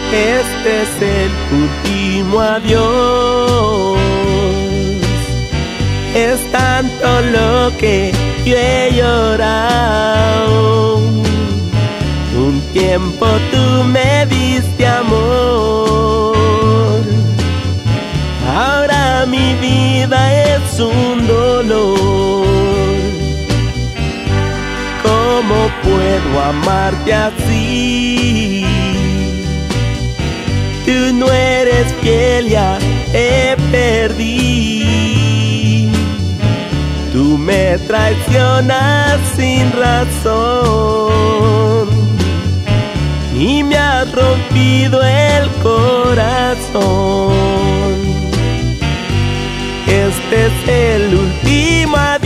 Este es el último adiós. Es tanto lo que yo he llorado. Un tiempo tú me diste amor. Ahora mi vida es un dolor. ¿Cómo puedo amarte así? Tú no eres fiel, ya te perdí. Tú me traicionas sin razón y me has rompido el corazón. Este es el último adiós.